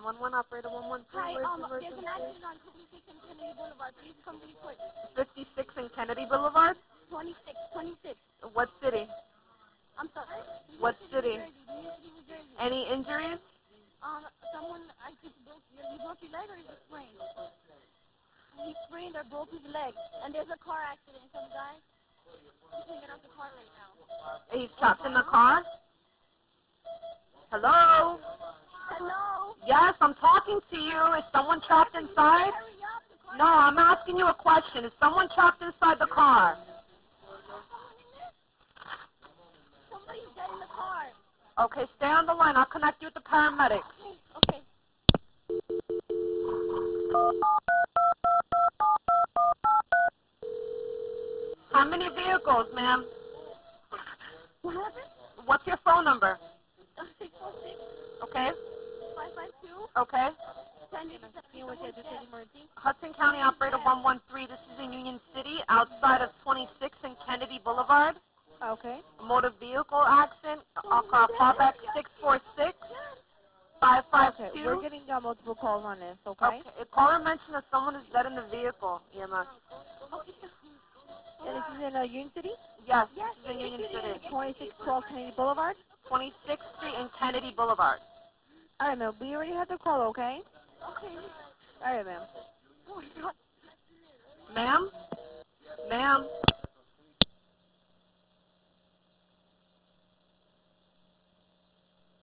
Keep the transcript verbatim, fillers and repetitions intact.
nine one one, operator one one three, Hi, where's um, the there's an emergency? accident on fifty-six and Kennedy Boulevard. Please come to report. fifty-six and Kennedy Boulevard? twenty-six, twenty-six. What city? I'm sorry? What New city? Jersey, New Jersey, New Jersey. Any injuries? Um, someone, I think, broke, you broke your leg or is it sprained? He sprained or broke his leg. And there's a car accident. Some guy, he can't get out the car right now. He's trapped in the car? Hello? Hello? Yes, I'm talking to you. Is someone trapped inside? Hurry up, the car. No, I'm asking you a question. Is someone trapped inside the car? Someone in there? Somebody's dead in the car. Okay, stay on the line. I'll connect you with the paramedics. Okay, okay. How many vehicles, ma'am? What happened? What's your phone number? Uh, six four six, Okay? five five two, Okay? ten eighty-seven. Hudson County Operator one one three. This is in Union City, outside of twenty-six and Kennedy Boulevard. Okay. A motor vehicle accident. I'll call callback six four six, five five two. Okay, we're getting uh, multiple calls on this, okay? Okay. A caller mentioned that someone is dead in the vehicle, E M S. And this is in uh, Union City? Yes, this is in Union City. twenty-six twelve Kennedy Boulevard? twenty-sixth Street and Kennedy Boulevard. All right, ma'am. We already had the call, okay? Okay. All right, ma'am. Oh, my God. Ma'am? Ma'am?